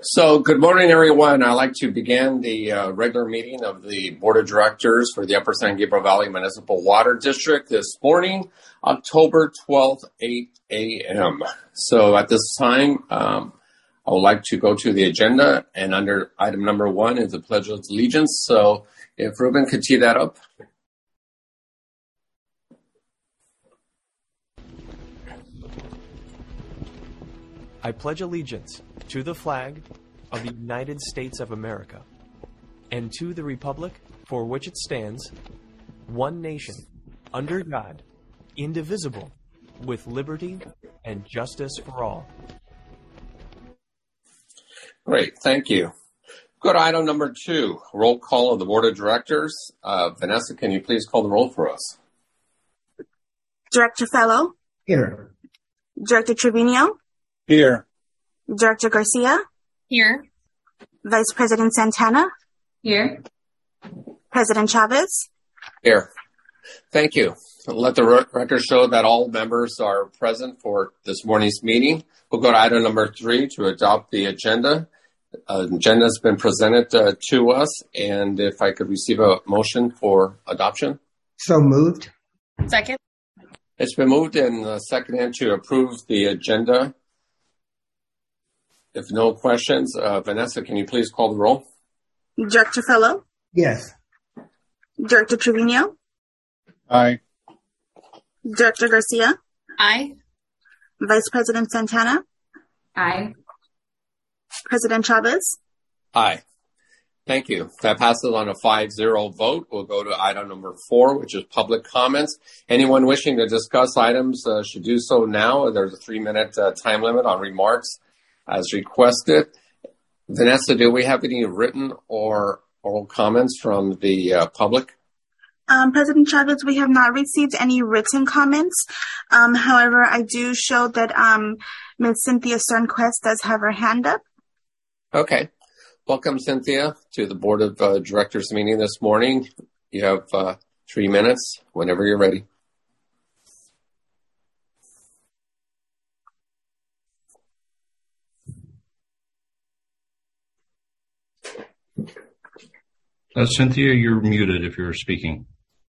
So, good morning, everyone. I'd like to begin the regular meeting of the Board of Directors for the Upper San Gabriel Valley Municipal Water District this morning, October 12th, 8 a.m. So, at this time, I would like to go to the agenda, and under item number 1 is the Pledge of Allegiance. So, if Ruben could tee that up. I pledge allegiance to the flag of the United States of America and to the republic for which it stands, one nation, under God, indivisible, with liberty and justice for all. Great, thank you. Go to item number 2, roll call of the Board of Directors. Vanessa, can you please call the roll for us? Director Fellow? Here. Director Trevino? Here. Director Garcia? Here. Vice President Santana? Here. President Chavez? Here. Thank you. Let the record show that all members are present for this morning's meeting. We'll go to item number 3 to adopt the agenda. Agenda has been presented to us, and if I could receive a motion for adoption. So moved. Second. It's been moved and seconded to approve the agenda. If no questions, Vanessa, can you please call the roll? Director Fellow? Yes. Director Trevino? Aye. Director Garcia? Aye. Vice President Santana? Aye. President Chavez? Aye. Thank you. That passes on a 5-0 vote. We'll go to item number 4, which is public comments. Anyone wishing to discuss items should do so now. There's a 3-minute time limit on remarks as requested. Vanessa, do we have any written or oral comments from the public? President Chavez, we have not received any written comments. However, I do show that Ms. Cynthia Sternquist does have her hand up. Okay. Welcome, Cynthia, to the Board of Directors meeting this morning. You have 3 minutes whenever you're ready. Cynthia, you're muted if you're speaking.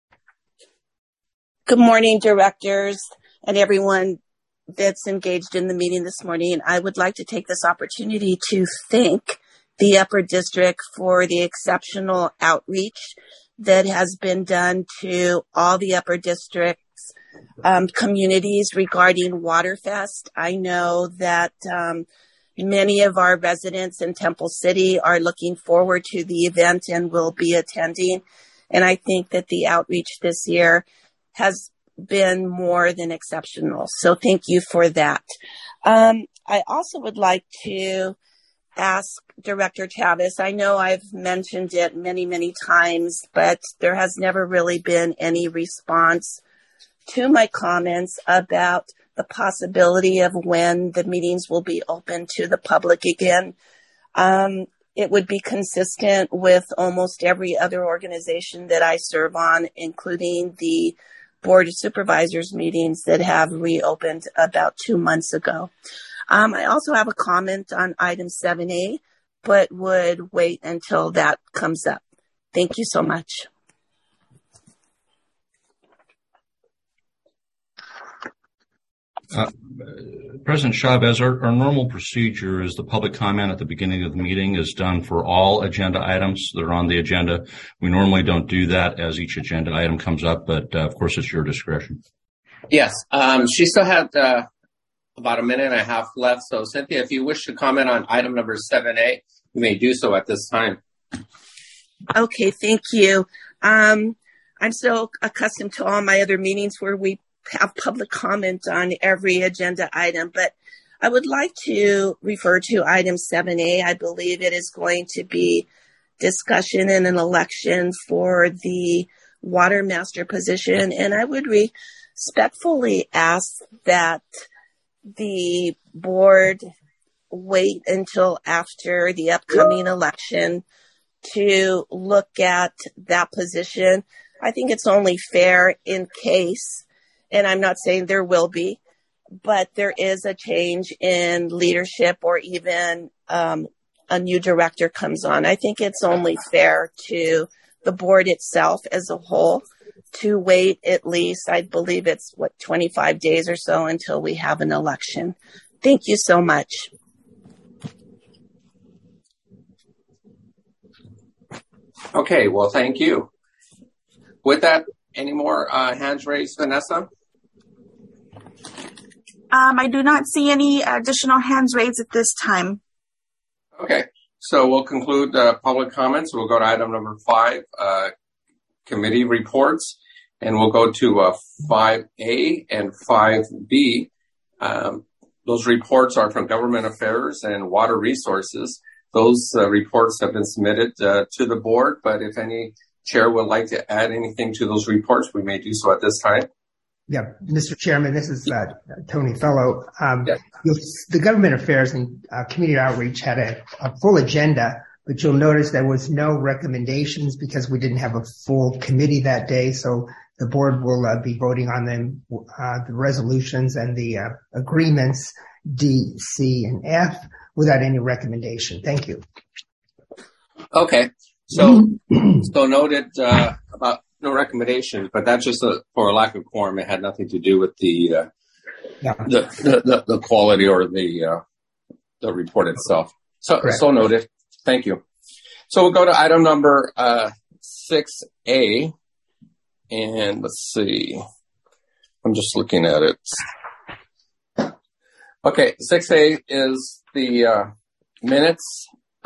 Good morning, directors and everyone that's engaged in the meeting this morning. I would like to take this opportunity to thank the Upper District for the exceptional outreach that has been done to all the Upper District's communities regarding Waterfest. I know that many of our residents in Temple City are looking forward to the event and will be attending. And I think that the outreach this year has been more than exceptional. So thank you for that. I also would like to ask Director Chavez. I know I've mentioned it many, many times, but there has never really been any response to my comments about the possibility of when the meetings will be open to the public again. It would be consistent with almost every other organization that I serve on, including the Board of Supervisors meetings that have reopened about 2 months ago. I also have a comment on item 7A, but would wait until that comes up. Thank you so much. President Chavez, our normal procedure is the public comment at the beginning of the meeting is done for all agenda items that are on the agenda. We normally don't do that as each agenda item comes up, but of course it's your discretion. Yes, she still had about a minute and a half left. So, Cynthia, if you wish to comment on item number 7A, you may do so at this time. Okay, thank you. I'm so accustomed to all my other meetings where we have public comment on every agenda item, but I would like to refer to item 7A. I believe it is going to be discussion and an election for the water master position, and I would respectfully ask that the board wait until after the upcoming election to look at that position. I think it's only fair in case, and I'm not saying there will be, but there is a change in leadership or even a new director comes on. I think it's only fair to the board itself as a whole to wait at least, I believe it's 25 days or so until we have an election. Thank you so much. Okay, well, thank you. With that, any more hands raised, Vanessa? I do not see any additional hands raised at this time. Okay, so we'll conclude public comments. We'll go to item number 5, committee reports, and we'll go to 5A and 5B. Those reports are from Government Affairs and Water Resources. Those reports have been submitted to the board, but if any chair would like to add anything to those reports, we may do so at this time. Yeah, Mr. Chairman, this is Tony Fellow. Yes. The Government Affairs and Community Outreach had a full agenda, but you'll notice there was no recommendations because we didn't have a full committee that day. So the board will be voting on them, the resolutions and the agreements D, C, and F without any recommendation. Thank you. Okay, so noted about no recommendations, but that's just for a lack of quorum. It had nothing to do with the quality or the report itself. So noted. Thank you. So we'll go to item number 6A, and let's see. I'm just looking at it. Okay, 6A is the minutes.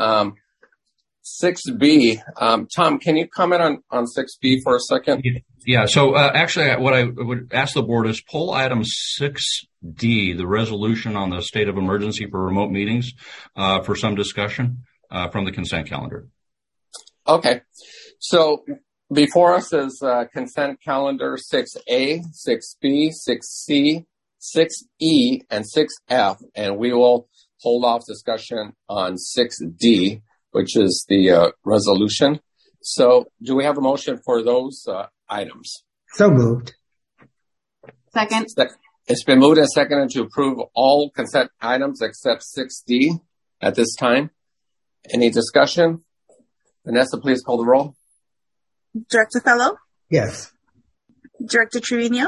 6B, Tom, can you comment on 6B for a second? Yeah, so actually what I would ask the board is pull item 6D, the resolution on the state of emergency for remote meetings, for some discussion from the consent calendar. Okay. So before us is consent calendar 6A, 6B, 6C, 6E, and 6F, and we will hold off discussion on 6D, which is the resolution. So do we have a motion for those items? So moved. Second. It's been moved and seconded to approve all consent items except 6D at this time. Any discussion? Vanessa, please call the roll. Director Fellow? Yes. Director Trevino?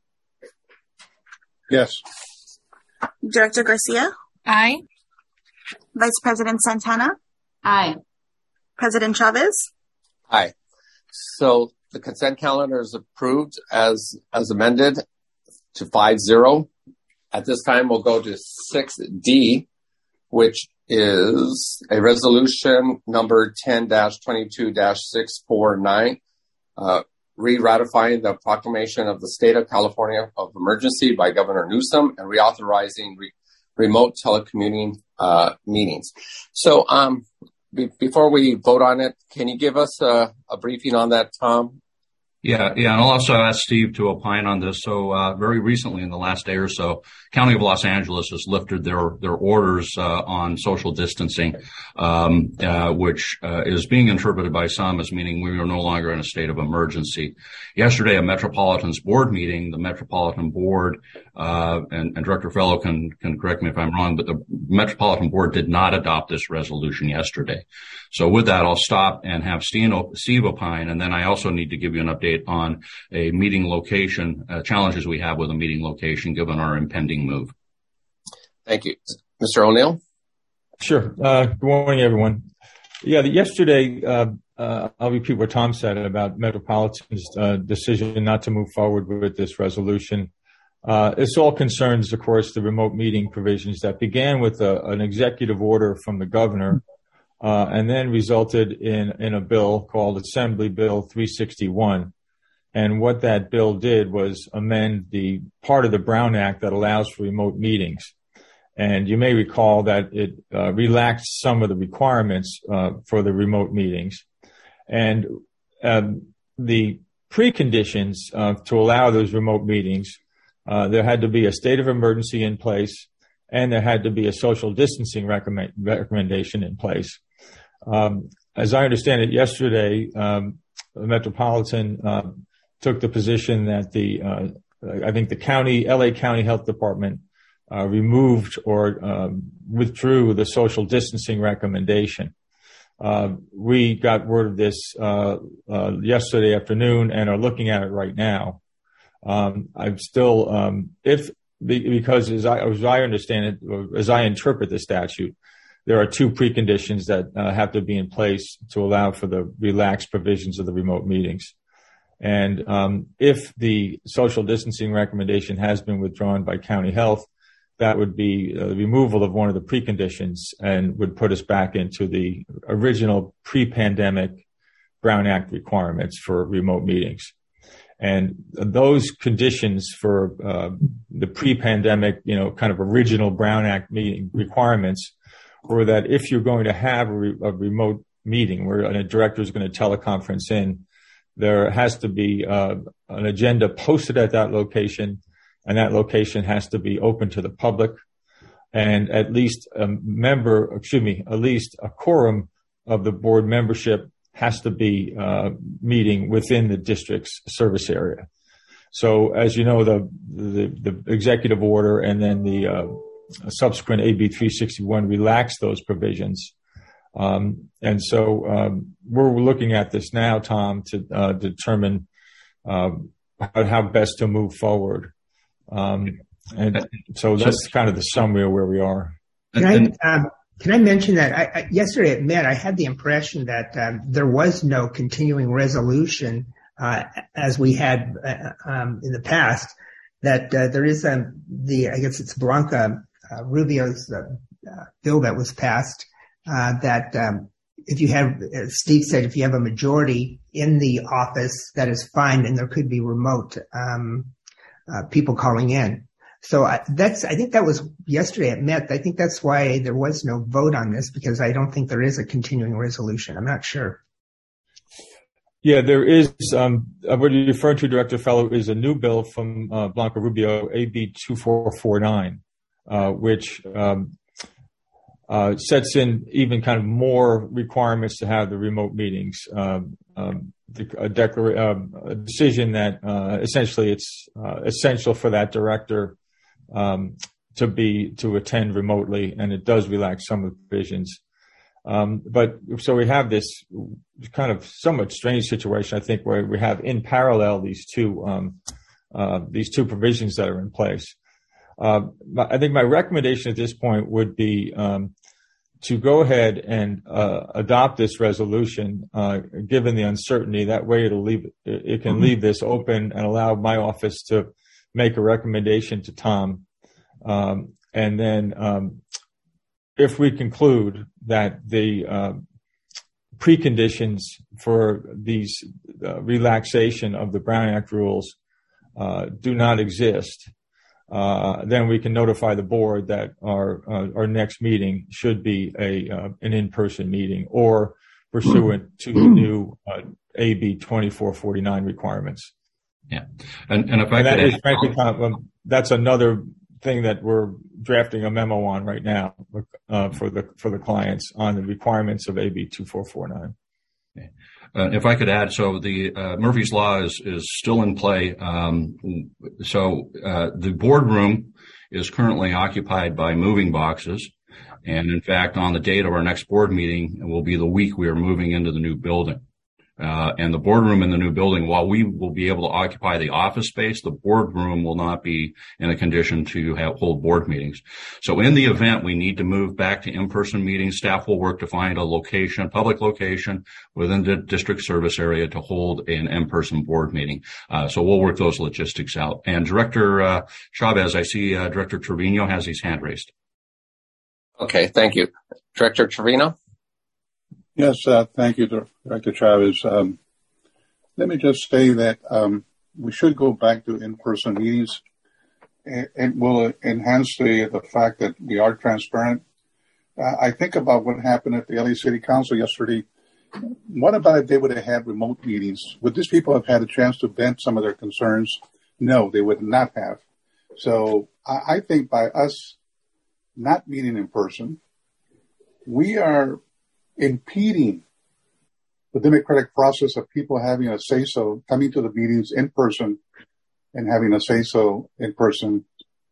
Yes. Director Garcia? Aye. Vice President Santana? Aye. President Chavez? Aye. So the consent calendar is approved as amended to 5-0. At this time, we'll go to 6D, which is a resolution number 10-22-649, re-ratifying the proclamation of the state of California of emergency by Governor Newsom and reauthorizing remote telecommuting meetings. So before we vote on it, can you give us a briefing on that, Tom? Yeah, and I'll also ask Steve to opine on this. So very recently, in the last day or so, County of Los Angeles has lifted their orders on social distancing, which is being interpreted by some as meaning we are no longer in a state of emergency. Yesterday, at Metropolitan's board meeting, the Metropolitan Board, and Director Fellow can correct me if I'm wrong, but the Metropolitan Board did not adopt this resolution yesterday. So with that, I'll stop and have Steve opine, and then I also need to give you an update on a meeting location, challenges we have with a meeting location given our impending move. Thank you. Mr. O'Neill? Sure. Good morning, everyone. Yeah, yesterday, I'll repeat what Tom said about Metropolitan's decision not to move forward with this resolution. This all concerns, of course, the remote meeting provisions that began with an executive order from the governor and then resulted in a bill called Assembly Bill 361. And what that bill did was amend the part of the Brown Act that allows for remote meetings. And you may recall that it relaxed some of the requirements for the remote meetings. And the preconditions to allow those remote meetings, there had to be a state of emergency in place, and there had to be a social distancing recommendation in place. As I understand it, yesterday, Metropolitan took the position that I think the LA County Health Department removed or withdrew the social distancing recommendation. We got word of this yesterday afternoon and are looking at it right now. I'm still, because as I understand it, or as I interpret the statute, there are two preconditions that have to be in place to allow for the relaxed provisions of the remote meetings. And if the social distancing recommendation has been withdrawn by county health, that would be the removal of one of the preconditions and would put us back into the original pre-pandemic Brown Act requirements for remote meetings. And those conditions for the pre-pandemic, kind of original Brown Act meeting requirements were that if you're going to have a remote meeting where a director is going to teleconference in, there has to be an agenda posted at that location, and that location has to be open to the public, and at least a quorum of the board membership has to be meeting within the district's service area. So, as you know, the executive order and then the subsequent AB 361 relaxed those provisions. And so we're looking at this now, Tom, to determine how best to move forward. And so that's kind of the summary of where we are. Can I mention that yesterday at Met, I had the impression that there was no continuing resolution as we had in the past, that there is I guess it's Blanca Rubio's bill that was passed that if you have, as Steve said, if you have a majority in the office, that is fine, and there could be remote people calling in. So I think that was yesterday at Met. I think that's why there was no vote on this, because I don't think there is a continuing resolution. I'm not sure. Yeah, there is. What you're referring to, Director Fellow, is a new bill from Blanca Rubio, AB 2449, which sets in even kind of more requirements to have the remote meetings. A decision that essentially it's essential for that director to attend remotely, and it does relax some of the provisions. But so we have this kind of somewhat strange situation, I think, where we have in parallel these two provisions that are in place. I think my recommendation at this point would be to go ahead and adopt this resolution, given the uncertainty. That way, it can leave this open and allow my office to make a recommendation to Tom, and then if we conclude that the preconditions for these relaxation of the Brown Act rules do not exist, then we can notify the board that our next meeting should be an in-person meeting or pursuant to the new AB 2449 requirements. Yeah, and if I that could is frankly that's another thing that we're drafting a memo on right now for the clients on the requirements of AB 2449. Okay. If I could add, so the Murphy's Law is still in play. So the boardroom is currently occupied by moving boxes. And in fact, on the date of our next board meeting, it will be the week we are moving into the new building. And the boardroom in the new building, while we will be able to occupy the office space, the boardroom will not be in a condition to hold board meetings. So in the event we need to move back to in-person meetings, staff will work to find a location, public location within the district service area to hold an in-person board meeting. So we'll work those logistics out. And Director Chavez, I see Director Trevino has his hand raised. Okay, thank you. Director Trevino? Yes, thank you, Director Chavez. Let me just say that we should go back to in-person meetings. It will enhance the fact that we are transparent. I think about what happened at the LA City Council yesterday. What about if they would have had remote meetings? Would these people have had a chance to vent some of their concerns? No, they would not have. So I think by us not meeting in person, we are impeding the democratic process of people having a say-so, coming to the meetings in person and having a say-so in person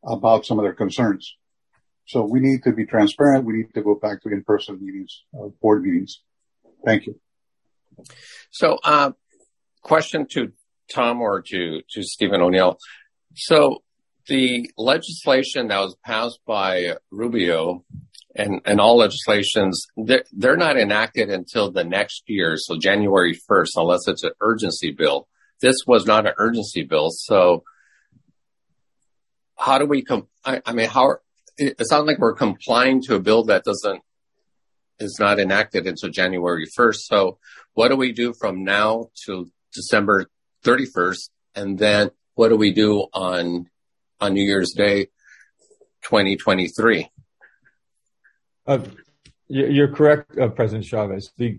about some of their concerns. So we need to be transparent. We need to go back to in-person meetings, board meetings. Thank you. So, question to Tom or to Stephen O'Neill. So the legislation that was passed by Rubio and all legislations, they're not enacted until the next year. So January 1st, unless it's an urgency bill. This was not an urgency bill. So how do we it sounds like we're complying to a bill that is not enacted until January 1st. So what do we do from now to December 31st? And then what do we do on New Year's Day, 2023? You're correct, President Chavez. The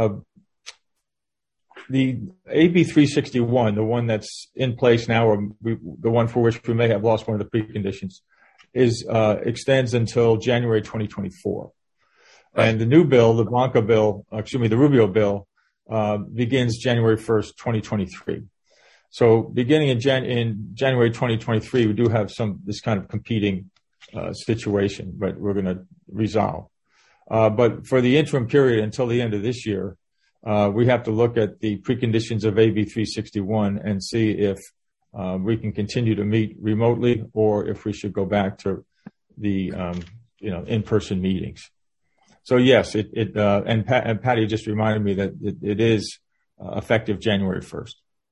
AB 361, the one that's in place now, or the one for which we may have lost one of the preconditions, extends until January 2024. Right. And the new bill, the Rubio bill, begins January 1st, 2023. So beginning in January 2023, we do have this kind of competing situation, but we're going to resolve. But for the interim period until the end of this year, we have to look at the preconditions of AB 361 and see if we can continue to meet remotely or if we should go back to the in-person meetings. So yes, and Patty just reminded me that it is effective January 1st.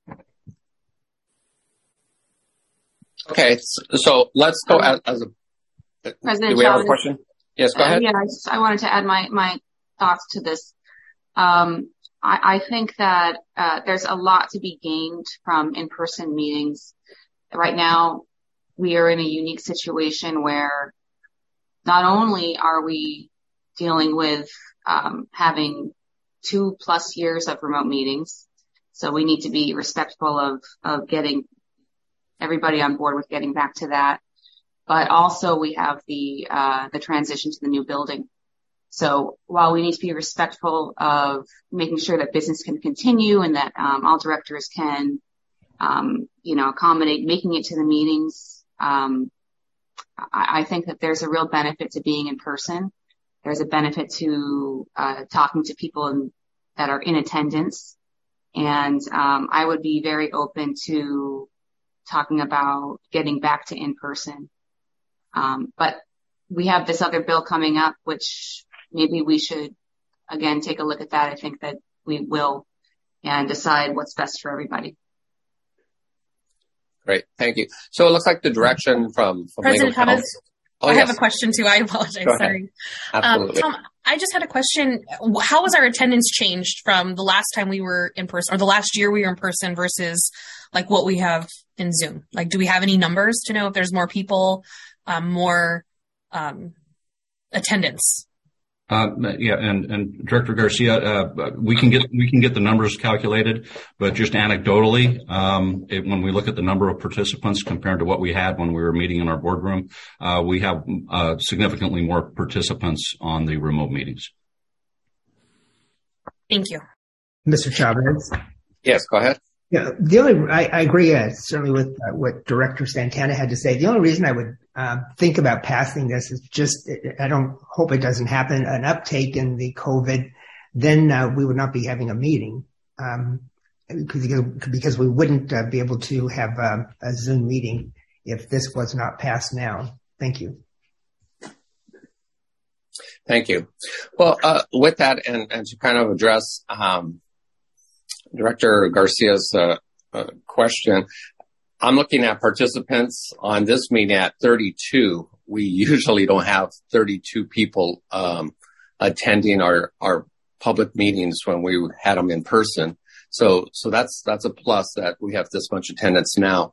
Okay, so let's go as a President do we have a Chavez, question? Yes, go ahead. I wanted to add my thoughts to this. I think that there's a lot to be gained from in-person meetings. Right now, we are in a unique situation where not only are we dealing with having 2+ years of remote meetings, so we need to be respectful of getting everybody on board with getting back to that. But also we have the transition to the new building. So while we need to be respectful of making sure that business can continue and that all directors can, accommodate making it to the meetings, I think that there's a real benefit to being in person. There's a benefit to talking to people that are in attendance. And I would be very open to talking about getting back to in person. But we have this other bill coming up, which maybe we should, again, take a look at that. I think that we will and decide what's best for everybody. Great. Thank you. So it looks like the direction from President legal Chavez, I have a question too. I apologize. Sorry. Absolutely. Tom, I just had a question. How was our attendance changed from the last time we were in person or the last year we were in person versus like what we have in Zoom? Like, do we have any numbers to know if there's more people, more attendance? And Director Garcia, we can get the numbers calculated, but just anecdotally, when we look at the number of participants compared to what we had when we were meeting in our boardroom, we have significantly more participants on the remote meetings. Thank you. Mr. Chavez. Yes, go ahead. Yeah, I agree certainly with what Director Santana had to say. The only reason I would think about passing this is just, I don't hope it doesn't happen, an uptake in the COVID, then we would not be having a meeting because we wouldn't be able to have a Zoom meeting if this was not passed now. Thank you. Thank you. Well, with that, and to kind of address Director Garcia's question, I'm looking at participants on this meeting at 32. We usually don't have 32 people attending our public meetings when we had them in person. So that's a plus that we have this much attendance now.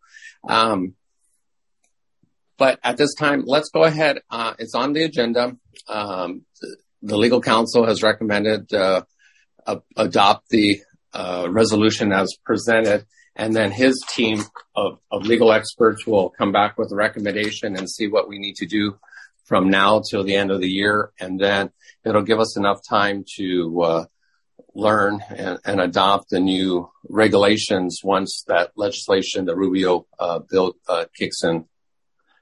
But at this time, let's go ahead. It's on the agenda. The legal counsel has recommended adopt the resolution as presented, and then his team of legal experts will come back with a recommendation and see what we need to do from now till the end of the year. And then it'll give us enough time to learn and adopt the new regulations once that legislation, the Rubio bill, kicks in.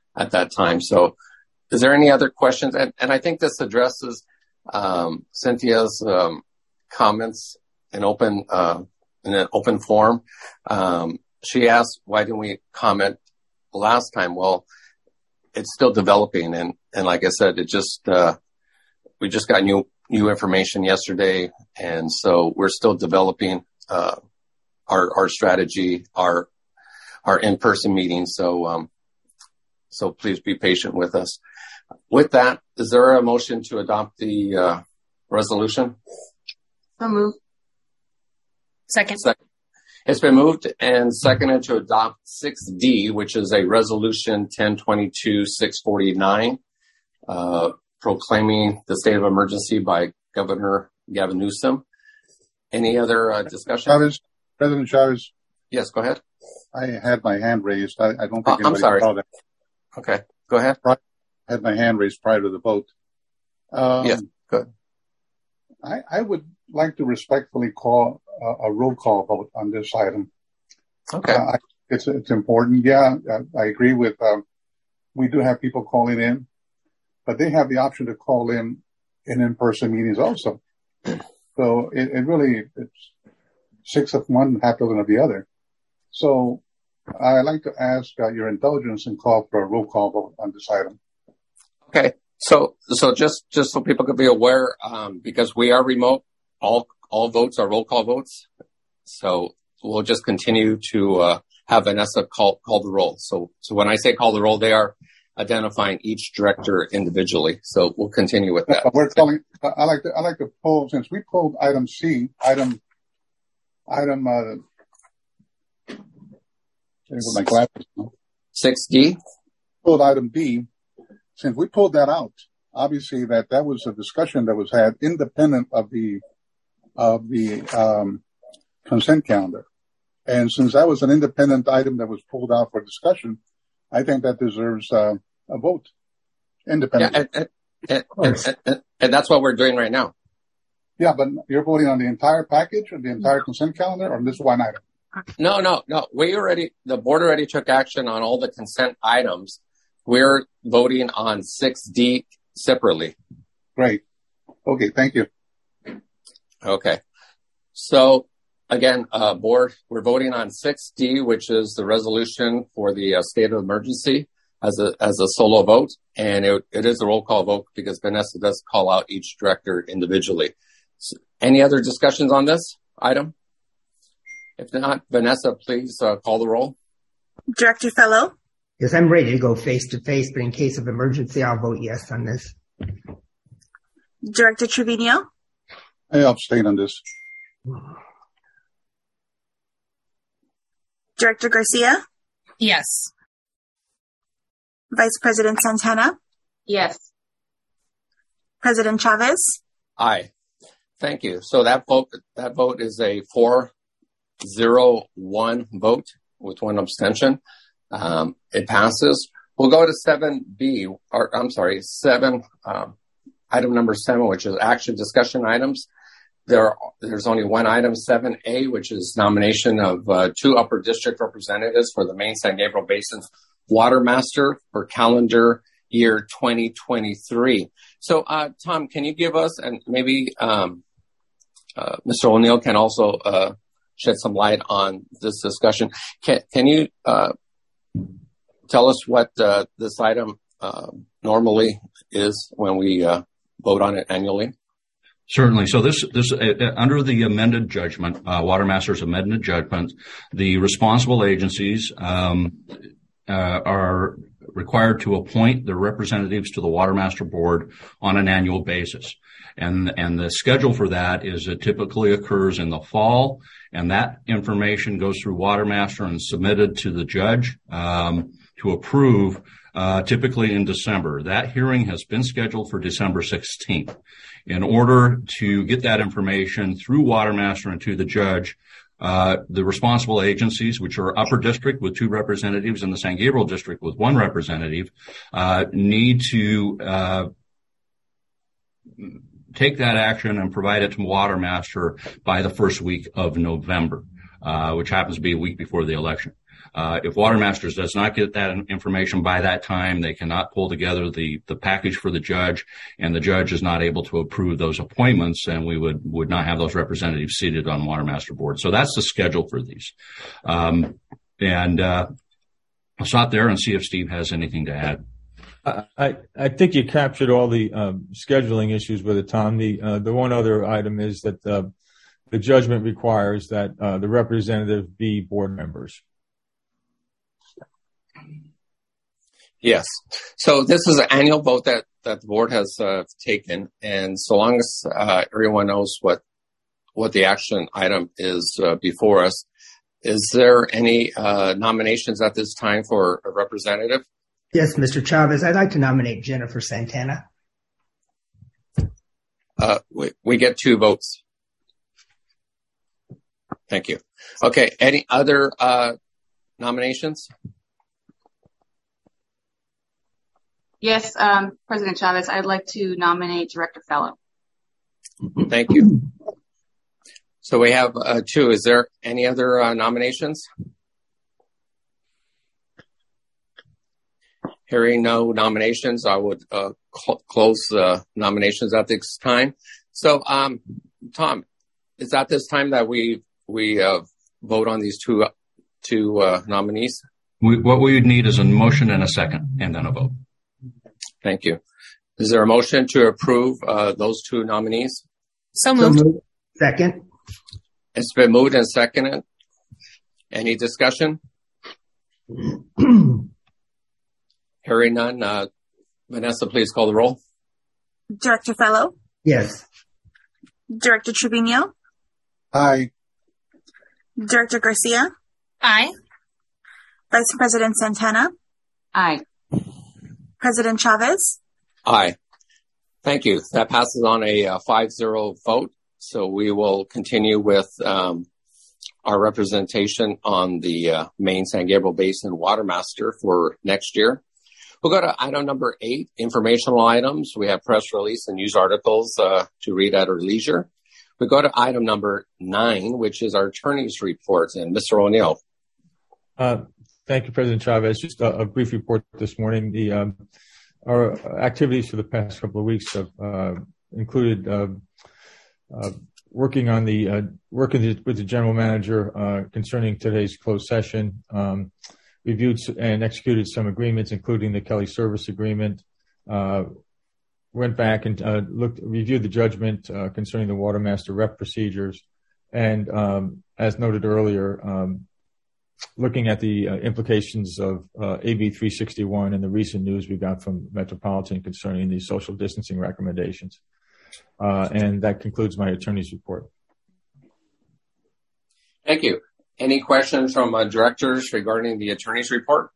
at that time. So is there any other questions? And I think this addresses Cynthia's comments in an open forum. She asked, why didn't we comment last time? Well, it's still developing. And like I said, we just got new information yesterday. And so we're still developing, our strategy, our in-person meetings. So please be patient with us. With that, is there a motion to adopt the, resolution? So moved. Second. It's been moved and seconded to adopt 6D, which is a resolution 1022-649, proclaiming the state of emergency by Governor Gavin Newsom. Any other discussion? President Chavez. Yes, go ahead. I had my hand raised. I don't think I'm sorry. saw that. Okay, go ahead. I had my hand raised prior to the vote. Yes, good. I would like to respectfully call a roll call vote on this item. Okay. It's important. Yeah, I agree with, we do have people calling in, but they have the option to call in-person meetings also. So it really, it's 6 of one, half dozen of the other. So I'd like to ask your indulgence and call for a roll call vote on this item. Okay. So just so people could be aware, because we are remote, all votes are roll call votes. So we'll just continue to have Vanessa call the roll. So when I say call the roll, they are identifying each director individually. So we'll continue with that. We're calling. I like to pull, since we pulled item C, item. My glasses. 6D. Pulled item D. Since we pulled that out, obviously that was a discussion that was had independent of the consent calendar. And since that was an independent item that was pulled out for discussion, I think that deserves a vote. Independent. Yeah, and that's what we're doing right now. Yeah, but you're voting on the entire package or the entire consent calendar or this one item? No. The board already took action on all the consent items. We're voting on 6D separately. Great. Okay, thank you. Okay. So again, board, we're voting on 6D, which is the resolution for the state of emergency as a solo vote. And it is a roll call vote because Vanessa does call out each director individually. So any other discussions on this item? If not, Vanessa, please call the roll. Director Fellow? Yes, I'm ready to go face to face, but in case of emergency, I'll vote yes on this. Director Trevino? I abstain on this. Director Garcia? Yes. Vice President Santana? Yes. President Chavez? Aye. Thank you. So that vote is a 4-0-1 vote with one abstention. It passes. We'll go to 7B, item number 7, which is action discussion items. There's only one item, 7A, which is nomination of 2 upper district representatives for the main San Gabriel Basin Water Master for calendar year 2023. So, Tom, can you give us, and maybe Mr. O'Neill can also shed some light on this discussion. Can you tell us what this item normally is when we vote on it annually? Certainly. So this under the amended judgment, Water Master's amended judgment, the responsible agencies are required to appoint their representatives to the Water Master Board on an annual basis. And the schedule for that is it typically occurs in the fall, and that information goes through Water Master and submitted to the judge to approve, typically in December. That hearing has been scheduled for December 16th. In order to get that information through Water Master and to the judge, the responsible agencies, which are Upper District with 2 representatives and the San Gabriel District with 1 representative, need to take that action and provide it to Water Master by the first week of November, which happens to be a week before the election. If Water Masters does not get that information by that time, they cannot pull together the package for the judge, and the judge is not able to approve those appointments, and we would not have those representatives seated on Water Master Board. So that's the schedule for these. I'll stop there and see if Steve has anything to add. I think you captured all the scheduling issues with it, Tom. The one other item is that the judgment requires that the representative be board members. Yes. So this is an annual vote that the board has taken, and so long as everyone knows what the action item is before us, is there any nominations at this time for a representative? Yes, Mr. Chavez, I'd like to nominate Jennifer Santana. We get 2 votes. Thank you. Okay, any other nominations? Yes, President Chavez, I'd like to nominate Director Fellow. Thank you. So we have 2. Is there any other nominations? Hearing no nominations, I would close nominations at this time. So, Tom, is that this time that we vote on these two nominees? What we would need is a motion and a second, and then a vote. Thank you. Is there a motion to approve those 2 nominees? So moved. Second. It's been moved and seconded. Any discussion? Hearing none. Vanessa, please call the roll. Director Fellow? Yes. Director Trevino? Aye. Director Garcia? Aye. Vice President Santana? Aye. President Chavez? Aye. Thank you. That passes on a 5-0 vote. So we will continue with our representation on the Maine San Gabriel Basin Water Master for next year. We'll go to item number 8, informational items. We have press release and news articles to read at our leisure. We go to item number 9, which is our attorney's reports. And Mr. O'Neill. Thank you, President Chavez. Just a brief report this morning. Our activities for the past couple of weeks have included working with the general manager concerning today's closed session. Reviewed and executed some agreements, including the Kelly Service Agreement. Went back and reviewed the judgment concerning the Water Master rep procedures, and as noted earlier, looking at the implications of AB 361 and the recent news we got from Metropolitan concerning the social distancing recommendations. And that concludes my attorney's report. Thank you. Any questions from directors regarding the attorney's report?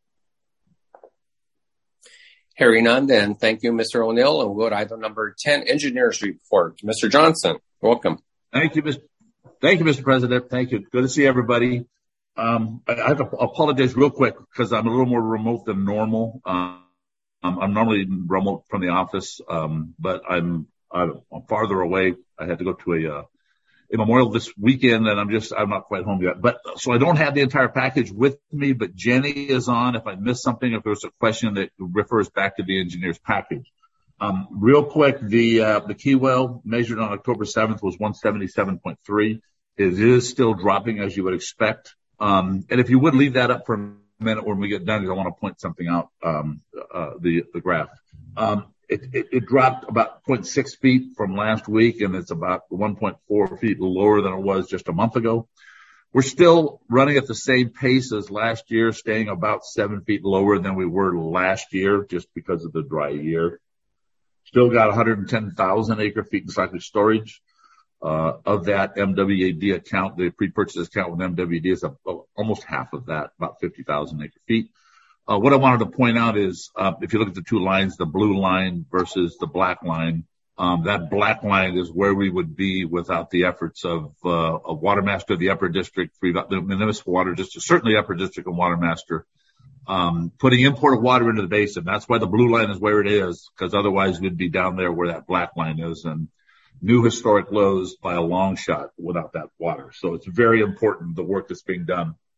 Hearing none, then thank you, Mr. O'Neill. And we'll go to item number 10, engineer's report. Mr. Johnson, welcome. Thank you, Mr. President. Thank you. Good to see everybody. I have to apologize real quick because I'm a little more remote than normal. I'm normally remote from the office, but I'm farther away. I had to go to a memorial this weekend, and I'm not quite home yet. But so I don't have the entire package with me, but Jenny is on. If I miss something, if there's a question that refers back to the engineer's package. Real quick, the key well measured on October 7th was 177.3. It is still dropping as you would expect. And if you would leave that up for a minute when we get done, because I want to point something out, the graph. It dropped about 0.6 feet from last week, and it's about 1.4 feet lower than it was just a month ago. We're still running at the same pace as last year, staying about 7 feet lower than we were last year, just because of the dry year. Still got 110,000 acre feet in cyclic storage. Of that MWD account, the pre-purchase account with MWD is almost half of that, about 50,000 acre feet. What I wanted to point out is, if you look at the two lines, the blue line versus the black line, that black line is where we would be without the efforts of Water Master, the Upper District, the Municipal Water District, certainly Upper District and Water Master, putting imported water into the basin. That's why the blue line is where it is, because otherwise we'd be down there where that black line is, and new historic lows by a long shot without that water. So it's very important, the work that's being done.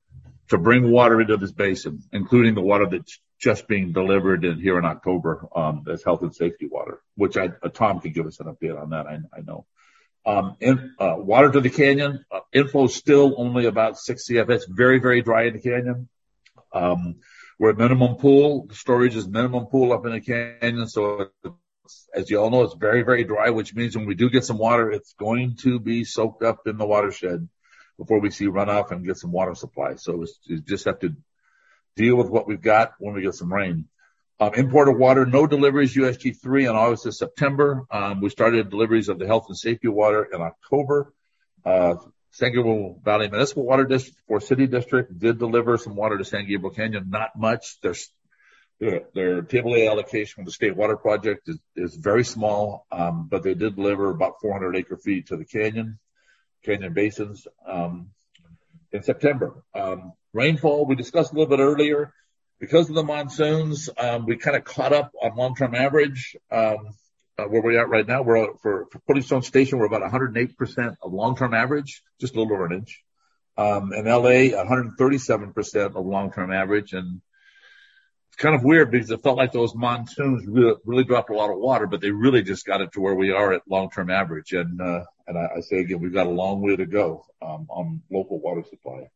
to bring water into this basin, including the water that's just being delivered here in October as health and safety water, which Tom can give us an update on that, I know. Water to the canyon, inflow is still only about 6 CFS. It's very, very dry in the canyon. We're at minimum pool. Storage is minimum pool up in the canyon. So as you all know, it's very, very dry, which means when we do get some water, it's going to be soaked up in the watershed before we see runoff and get some water supply. So we just have to deal with what we've got when we get some rain. Imported water, no deliveries USG3 in August to September. We started deliveries of the health and safety water in October. San Gabriel Valley Municipal Water District, Forest City District did deliver some water to San Gabriel Canyon, not much. Their table A allocation from the State Water Project is very small, but they did deliver about 400 acre feet to the canyon basins in September. Rainfall, we discussed a little bit earlier. Because of the monsoons, we kind of caught up on long-term average. Where we're at right now, for Pudding Stone Station, we're about 108% of long-term average, just a little over an inch. In LA, 137% of long-term average. And it's kind of weird because it felt like those monsoons really dropped a lot of water, but they really just got it to where we are at long-term average. And I say again, we've got a long way to go on local water supply.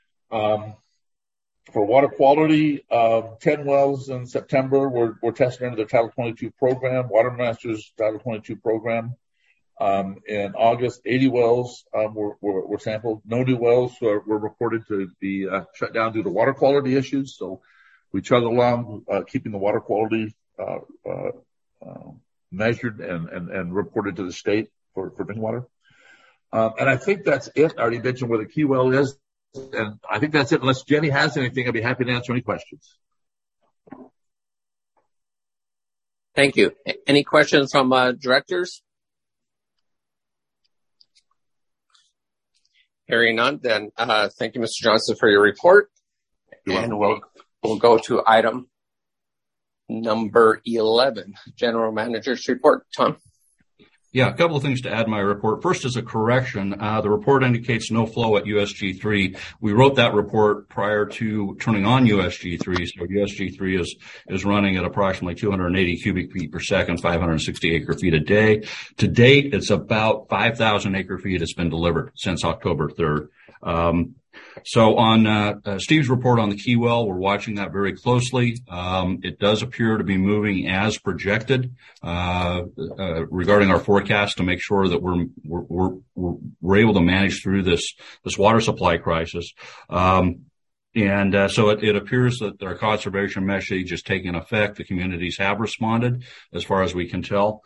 For water quality, 10 wells in September we're testing under the Title 22 program, Water Masters Title 22 program. In August, 80 wells were sampled. No new wells were reported to be shut down due to water quality issues. So we chug along, keeping the water quality measured and reported to the state for drinking water. And I think that's it. I already mentioned where the key well is. And I think that's it. Unless Jenny has anything, I'd be happy to answer any questions. Thank you. Any questions from directors? Hearing none, then thank you, Mr. Johnson, for your report. And we'll go to item number 11, General Manager's report. Tom. Yeah, a couple of things to add to my report. First is a correction. The report indicates no flow at USG3. We wrote that report prior to turning on USG3, so USG3 is running at approximately 280 cubic feet per second, 560 acre feet a day. To date, it's about 5,000 acre feet has been delivered since October 3rd. So on Steve's report on the Key Well, we're watching that very closely. It does appear to be moving as projected regarding our forecast to make sure that we're able to manage through this water supply crisis. So it appears that our conservation message is taking effect. The communities have responded as far as we can tell.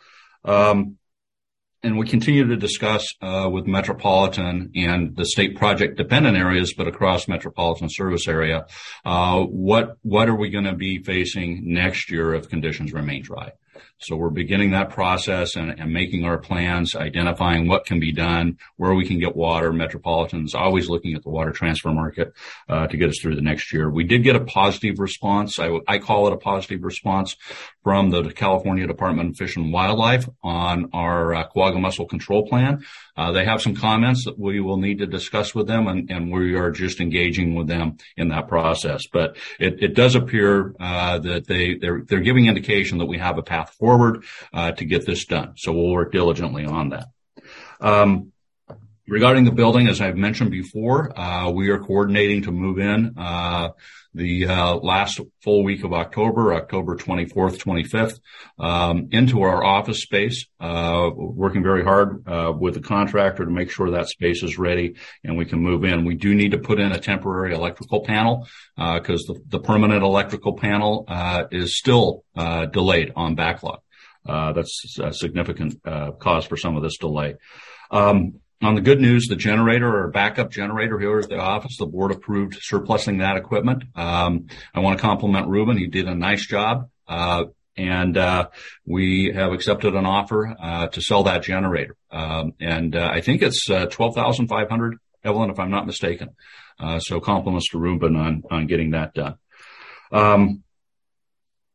And we continue to discuss with Metropolitan and the state project dependent areas, but across Metropolitan service area, what are we going to be facing next year if conditions remain dry? So we're beginning that process and making our plans, identifying what can be done, where we can get water. Metropolitan's always looking at the water transfer market to get us through the next year. We did get a positive response. I call it a positive response from the California Department of Fish and Wildlife on our quagga mussel control plan. They have some comments that we will need to discuss with them, and we are just engaging with them in that process. But it does appear that they're giving indication that we have a path forward to get this done. So we'll work diligently on that. Regarding the building, as I've mentioned before, we are coordinating to move in the last full week of October 24th, 25th, into our office space, working very hard with the contractor to make sure that space is ready and we can move in. We do need to put in a temporary electrical panel because the permanent electrical panel is still delayed on backlog. That's a significant cause for some of this delay. On the good news, the generator or backup generator here at the office, the board approved surplusing that equipment. I want to compliment Ruben. He did a nice job. And we have accepted an offer to sell that generator. And I think it's $12,500, Evelyn, if I'm not mistaken. So compliments to Ruben on getting that done.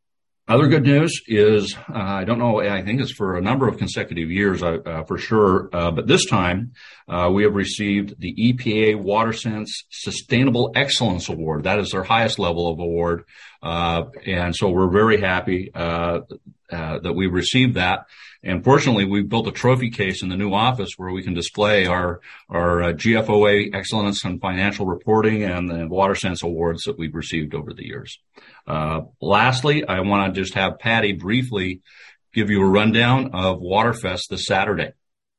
Other good news is, I don't know, I think it's for a number of consecutive years, for sure, but this time, we have received the EPA WaterSense Sustainable Excellence Award. That is their highest level of award. And so we're very happy, that we received that. And fortunately, we've built a trophy case in the new office where we can display our GFOA excellence in financial reporting and the WaterSense awards that we've received over the years. Lastly, I want to just have Patty briefly give you a rundown of WaterFest this Saturday.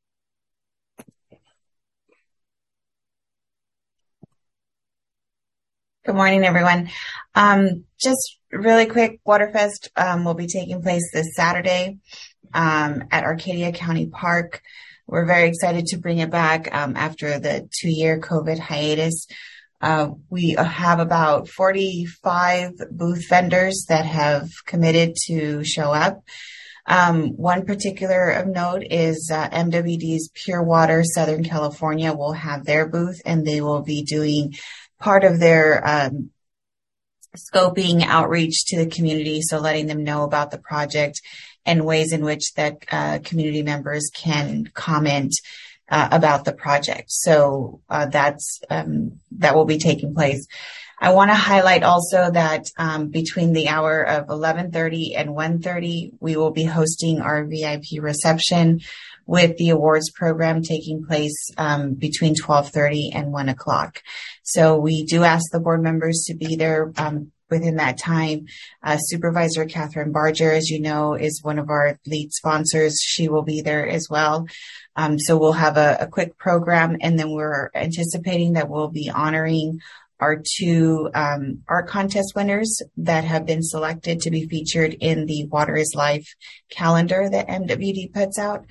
Good morning, everyone. Just really quick, WaterFest will be taking place this Saturday at Arcadia County Park. We're very excited to bring it back after the 2-year COVID hiatus. We have about 45 booth vendors that have committed to show up. One particular of note is MWD's Pure Water Southern California will have their booth, and they will be doing part of their scoping outreach to the community, so letting them know about the project and ways in which that community members can comment about the project. So that will be taking place. I want to highlight also that between the hour of 11:30 and 1:30, we will be hosting our VIP reception with the awards program taking place between 12:30 and 1 o'clock. So we do ask the board members to be there within that time. Supervisor Catherine Barger, as you know, is one of our lead sponsors. She will be there as well. So we'll have a quick program, and then we're anticipating that we'll be honoring our 2 art contest winners that have been selected to be featured in the Water is Life calendar that MWD puts out.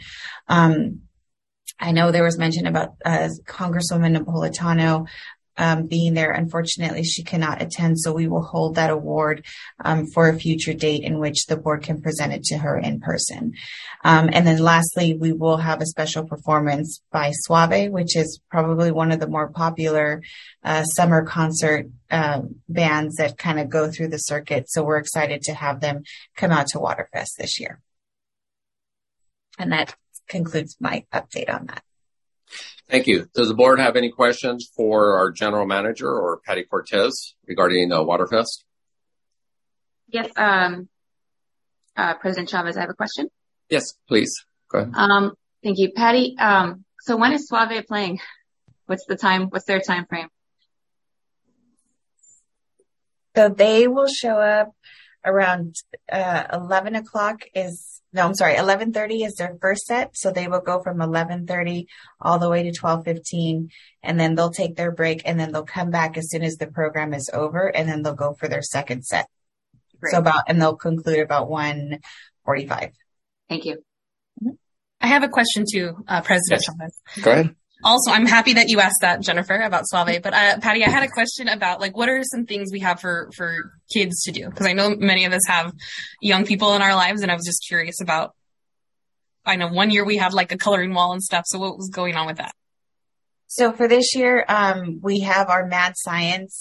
I know there was mention about Congresswoman Napolitano being there. Unfortunately, she cannot attend, so we will hold that award for a future date in which the board can present it to her in person. And then lastly, we will have a special performance by Suave, which is probably one of the more popular summer concert bands that kind of go through the circuit. So we're excited to have them come out to WaterFest this year. And that concludes my update on that. Thank you. Does the board have any questions for our general manager or Patty Cortez regarding WaterFest? Yes, President Chavez, I have a question. Yes, please. Go ahead. Thank you, Patty. So when is Suave playing? What's the time? What's their time frame? So they will show up around 11:30 is their first set. So they will go from 11:30 all the way to 12:15, and then they'll take their break, and then they'll come back as soon as the program is over, and then they'll go for their second set. Great. So and they'll conclude about 1:45. Thank you. I have a question too, President Chavez. Go ahead. Also, I'm happy that you asked that, Jennifer, about Suave. But Patty, I had a question about what are some things we have for kids to do? Because I know many of us have young people in our lives, and I was just curious about. I know one year we had a coloring wall and stuff. So what was going on with that? So for this year, we have our Mad Science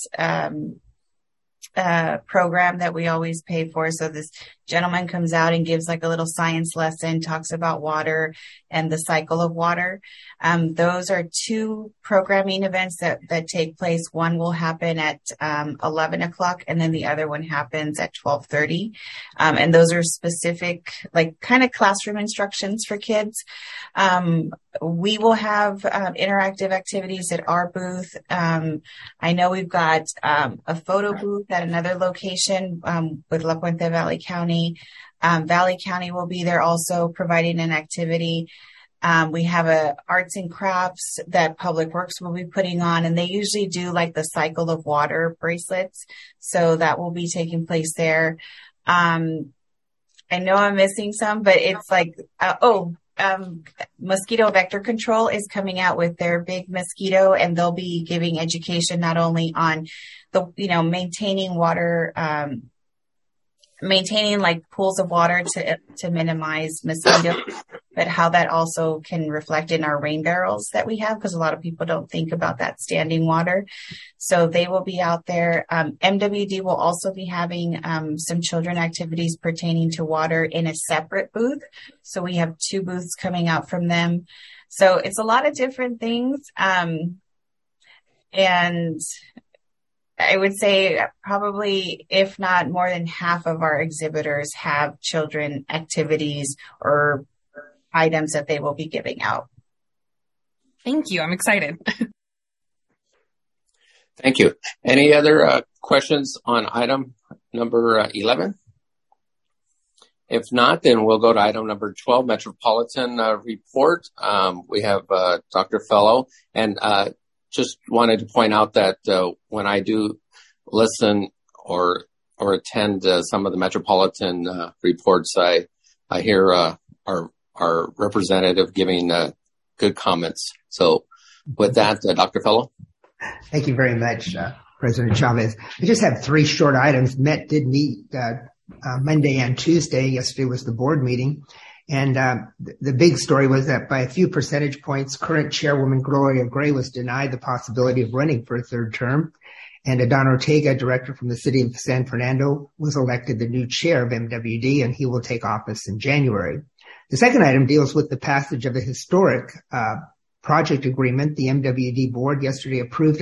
program that we always pay for. So this gentleman comes out and gives a little science lesson, talks about water and the cycle of water. Those are 2 programming events that take place. One will happen at 11 o'clock, and then the other one happens at 12:30. And those are specific, kind of classroom instructions for kids. We will have interactive activities at our booth. I know we've got a photo booth at another location with La Puente Valley County. Valley County will be there also providing an activity. We have a arts and crafts that Public Works will be putting on, and they usually do the cycle of water bracelets. So that will be taking place there. I know I'm missing some, but it's Mosquito Vector Control is coming out with their big mosquito, and they'll be giving education not only on the, maintaining water, maintaining pools of water to minimize mosquitoes, but how that also can reflect in our rain barrels that we have, because a lot of people don't think about that standing water. So they will be out there. MWD will also be having some children activities pertaining to water in a separate booth. So we have 2 booths coming out from them. So it's a lot of different things. And I would say probably, if not more than half of our exhibitors have children activities or items that they will be giving out. Thank you. I'm excited. Thank you. Any other questions on item number 11? If not, then we'll go to item number 12, Metropolitan Report. We have Dr. Fellow, and just wanted to point out that when I do listen or attend some of the Metropolitan reports, I hear our representative giving good comments. So with that, Dr. Fellow. Thank you very much, President Chavez. I just have 3 short items. Met did meet Monday and Tuesday. Yesterday was the board meeting. And the big story was that by a few percentage points, current chairwoman Gloria Gray was denied the possibility of running for a 3rd term. And Adán Ortega, director from the city of San Fernando, was elected the new chair of MWD, and he will take office in January. The second item deals with the passage of a historic project agreement. The MWD board yesterday approved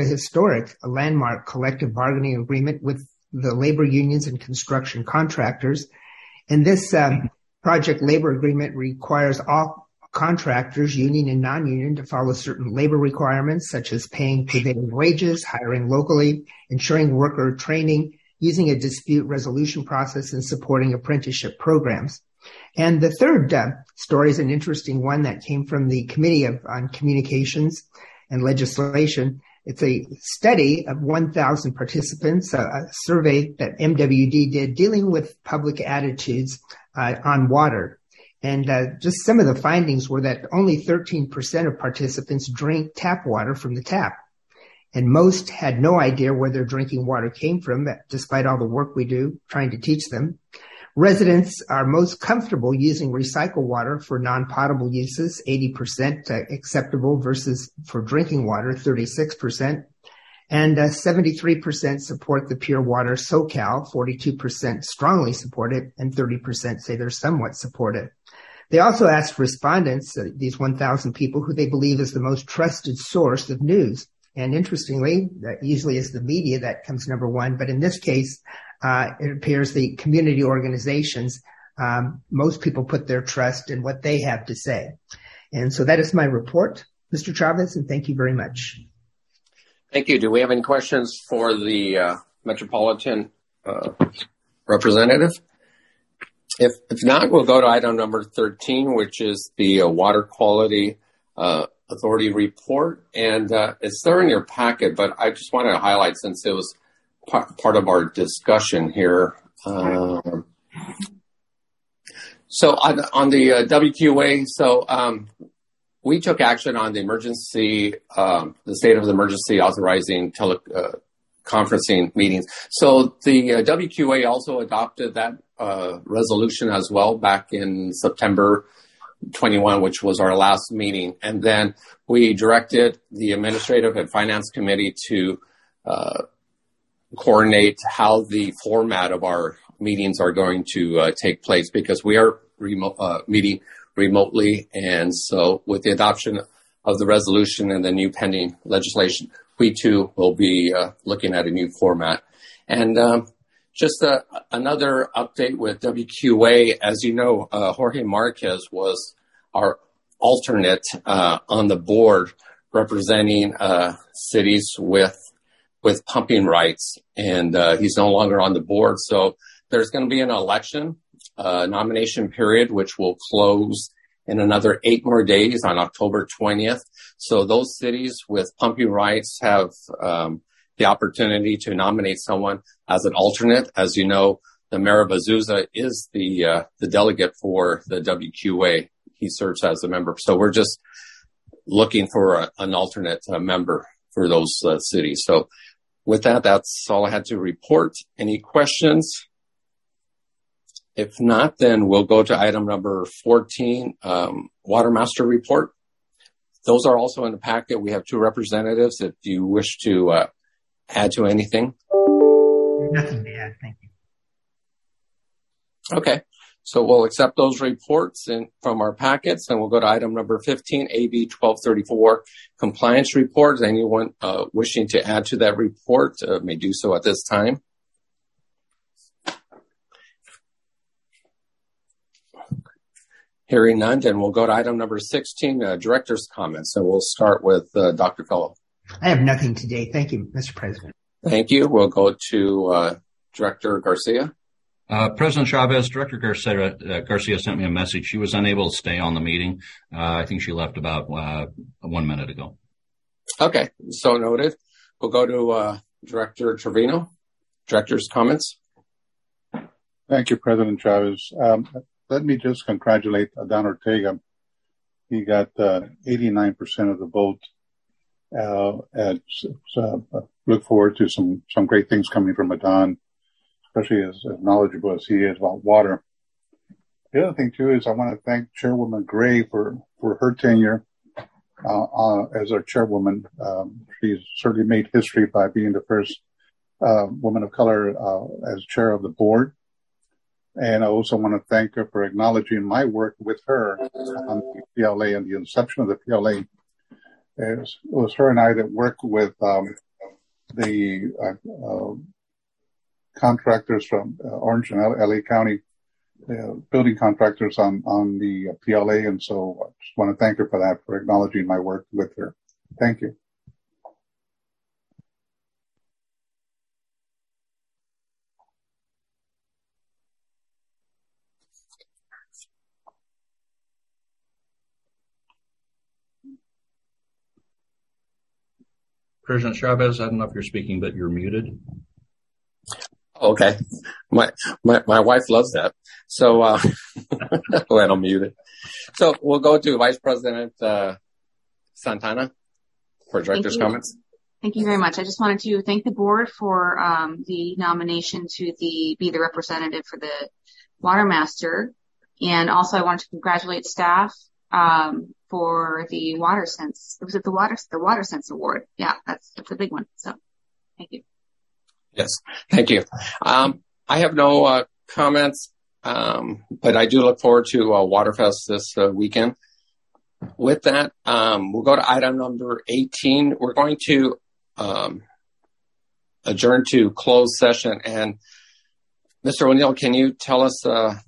a landmark collective bargaining agreement with the labor unions and construction contractors. And this project labor agreement requires all contractors, union and non-union, to follow certain labor requirements, such as paying prevailing wages, hiring locally, ensuring worker training, using a dispute resolution process, and supporting apprenticeship programs. And the third story is an interesting one that came from the Committee on Communications and Legislation. It's a study of 1,000 participants, a survey that MWD did dealing with public attitudes on water. And just some of the findings were that only 13% of participants drink tap water from the tap. And most had no idea where their drinking water came from, despite all the work we do trying to teach them. Residents are most comfortable using recycled water for non-potable uses, 80% acceptable versus for drinking water, 36%. And 73% support the Pure Water SoCal, 42% strongly support it, and 30% say they're somewhat supportive. They also asked respondents, these 1,000 people, who they believe is the most trusted source of news. And interestingly, that usually is the media that comes number one, but in this case, it appears the community organizations, most people put their trust in what they have to say. And so that is my report, Mr. Chavez, and thank you very much. Thank you. Do we have any questions for the Metropolitan representative? If not, we'll go to item number 13, which is the Water Quality Authority report. And it's there in your packet, but I just want to highlight, since it was part of our discussion here. So on the WQA, we took action on the emergency, the state of the emergency authorizing teleconferencing meetings. So the WQA also adopted that resolution as well back in September 21, which was our last meeting. And then we directed the Administrative and Finance Committee to coordinate how the format of our meetings are going to take place, because we are meeting remotely. And so with the adoption of the resolution and the new pending legislation, we too will be looking at a new format. And just another update with WQA, as you know, Jorge Marquez was our alternate on the board representing cities with pumping rights, and he's no longer on the board. So there's going to be an election nomination period, which will close in another 8 more days on October 20th. So those cities with pumping rights have the opportunity to nominate someone as an alternate. As you know, the mayor of Azusa is the delegate for the WQA. He serves as a member. So we're just looking for an alternate member for those cities. So with that, that's all I had to report. Any questions? If not, then we'll go to item number 14, Water Master Report. Those are also in the packet. We have two representatives if you wish to add to anything. Nothing to add. Thank you. Okay. So we'll accept those reports from our packets, and we'll go to item number 15, AB 1234, Compliance Report. Anyone wishing to add to that report may do so at this time. Hearing none, then we'll go to item number 16, Director's Comments, and we'll start with Dr. Fellow. I have nothing today. Thank you, Mr. President. Thank you. We'll go to Director Garcia. President Chavez, Director Garcia sent me a message. She was unable to stay on the meeting. I think she left about 1 minute ago. Okay, so noted. We'll go to Director Trevino. Director's comments. Thank you, President Chavez. Let me just congratulate Adan Ortega. He got 89% of the vote. Look forward to some great things coming from Adan, especially as knowledgeable as he is about water. The other thing, too, is I want to thank Chairwoman Gray for her tenure as our chairwoman. She's certainly made history by being the first woman of color as chair of the board. And I also want to thank her for acknowledging my work with her on the PLA and the inception of the PLA. It was her and I that worked with the contractors from Orange and LA County, building contractors on the PLA. And so I just want to thank her for that, for acknowledging my work with her. Thank you. President Chavez, I don't know if you're speaking, but you're muted. Okay. My wife loves that. So, go ahead, I'll mute it. So we'll go to Vice President Santana for Director's comments. Thank you very much. I just wanted to thank the board for the nomination to be the representative for the Water Master. And also I wanted to congratulate staff for the Water Sense. Was it the Water Sense Award? Yeah, that's a big one. So thank you. Yes, thank you. I have no comments, but I do look forward to Waterfest this weekend. With that, we'll go to item number 18. We're going to adjourn to closed session. And Mr. O'Neill, can you tell us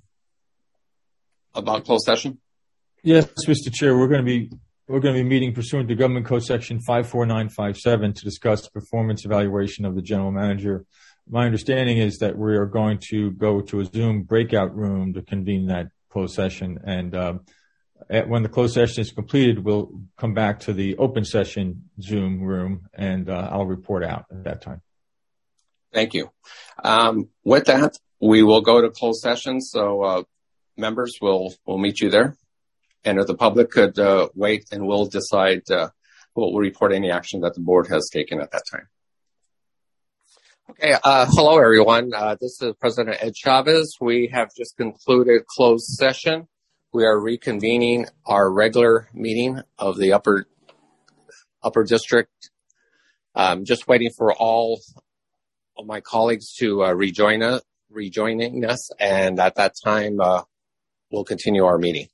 about closed session? Yes, Mr. Chair, we're going to be meeting pursuant to Government Code Section 54957 to discuss performance evaluation of the general manager. My understanding is that we are going to go to a Zoom breakout room to convene that closed session. And when the closed session is completed, we'll come back to the open session Zoom room, and I'll report out at that time. Thank you. With that, we will go to closed session. So members will meet you there. And if the public could wait, and we'll decide we'll report any action that the board has taken at that time. Okay. Hello, everyone. This is President Ed Chavez. We have just concluded closed session. We are reconvening our regular meeting of the upper district. Just waiting for all of my colleagues to rejoining us, and at that time we'll continue our meeting.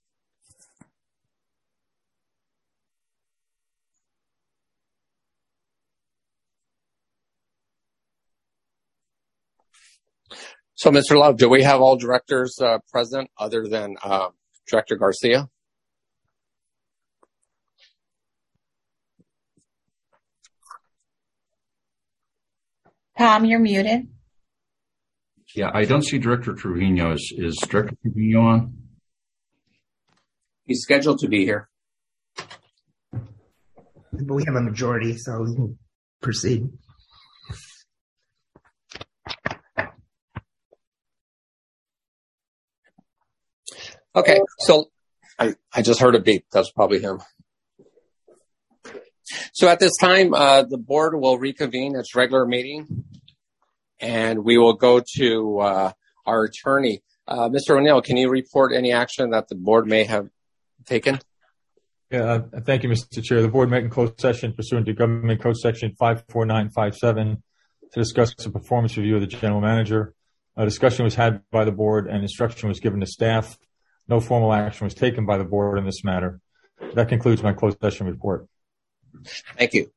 So, Mr. Love, do we have all directors present other than Director Garcia? Tom, you're muted. Yeah, I don't see Director Trevino. Is Director Trevino on? He's scheduled to be here. But we have a majority, so we can proceed. Okay, so I just heard a beep. That's probably him. So at this time, the board will reconvene its regular meeting, and we will go to our attorney, Mr. O'Neill, can you report any action that the board may have taken? Yeah, thank you, Mr. Chair. The board met in closed session pursuant to Government Code Section 54957 to discuss the performance review of the general manager. A discussion was had by the board and instruction was given to staff. No formal action was taken by the board in this matter. That concludes my closed session report. Thank you.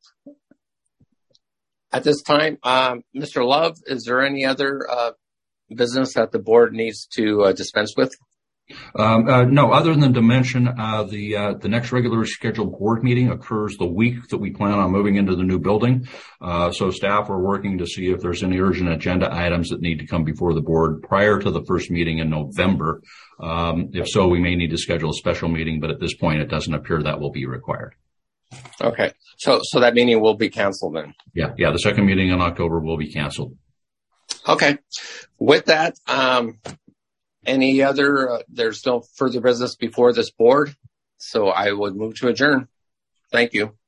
At this time, Mr. Love, is there any other business that the board needs to dispense with? No, other than to mention, the next regularly scheduled board meeting occurs the week that we plan on moving into the new building. So staff are working to see if there's any urgent agenda items that need to come before the board prior to the first meeting in November. If so, we may need to schedule a special meeting, but at this point, it doesn't appear that will be required. Okay. So that meeting will be canceled then? Yeah. The second meeting in October will be canceled. Okay. With that, any other, there's no further business before this board, so I would move to adjourn. Thank you.